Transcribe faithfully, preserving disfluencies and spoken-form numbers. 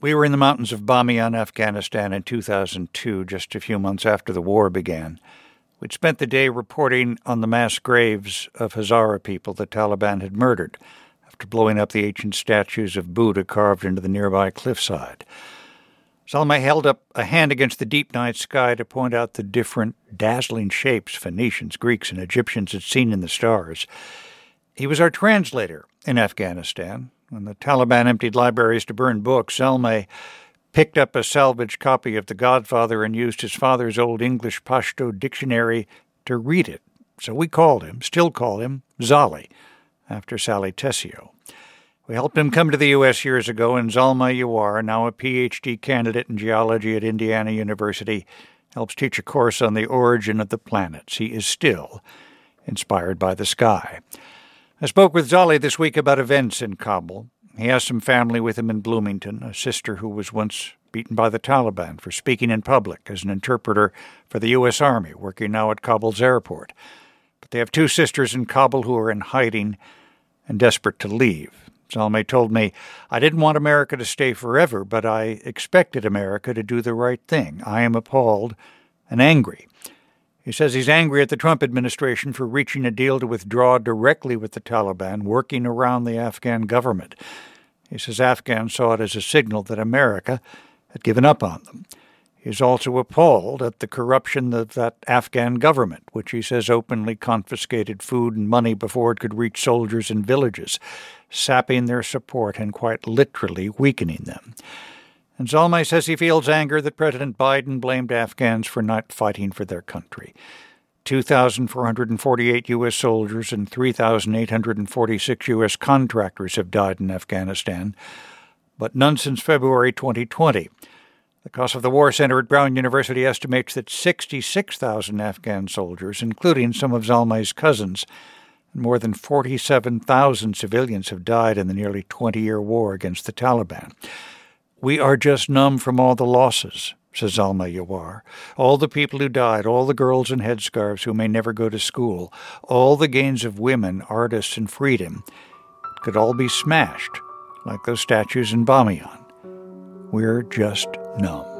We were in the mountains of Bamiyan, Afghanistan in two thousand two, just a few months after the war began. We'd spent the day reporting on the mass graves of Hazara people the Taliban had murdered after blowing up the ancient statues of Buddha carved into the nearby cliffside. Zalmay held up a hand against the deep night sky to point out the different dazzling shapes Phoenicians, Greeks, and Egyptians had seen in the stars. He was our translator in Afghanistan. When the Taliban emptied libraries to burn books, Zalmay picked up a salvaged copy of The Godfather and used his father's old English Pashto dictionary to read it. So we called him, still call him, Zali, after Sally Tessio. We helped him come to the U S years ago, and Zalmay Yawar, now a P H D candidate in geology at Indiana University, helps teach a course on the origin of the planets. He is still inspired by the sky. I spoke with Zali this week about events in Kabul. He has some family with him in Bloomington, a sister who was once beaten by the Taliban for speaking in public as an interpreter for the U S Army, working now at Kabul's airport. But they have two sisters in Kabul who are in hiding and desperate to leave. Zalmay told me, I didn't want America to stay forever, but I expected America to do the right thing. I am appalled and angry. He says he's angry at the Trump administration for reaching a deal to withdraw directly with the Taliban, working around the Afghan government. He says Afghans saw it as a signal that America had given up on them. He's also appalled at the corruption of that Afghan government, which he says openly confiscated food and money before it could reach soldiers in villages, sapping their support and quite literally weakening them. And Zalmay says he feels anger that President Biden blamed Afghans for not fighting for their country. two thousand four hundred forty-eight U S soldiers and three thousand eight hundred forty-six U S contractors have died in Afghanistan, but none since February twenty twenty. The Cost of the War Center at Brown University estimates that sixty-six thousand Afghan soldiers, including some of Zalmay's cousins, and more than forty-seven thousand civilians have died in the nearly twenty-year war against the Taliban. We are just numb from all the losses, says Zalmay Yawar. All the people who died, all the girls in headscarves who may never go to school, all the gains of women, artists, and freedom could all be smashed like those statues in Bamiyan. We're just numb.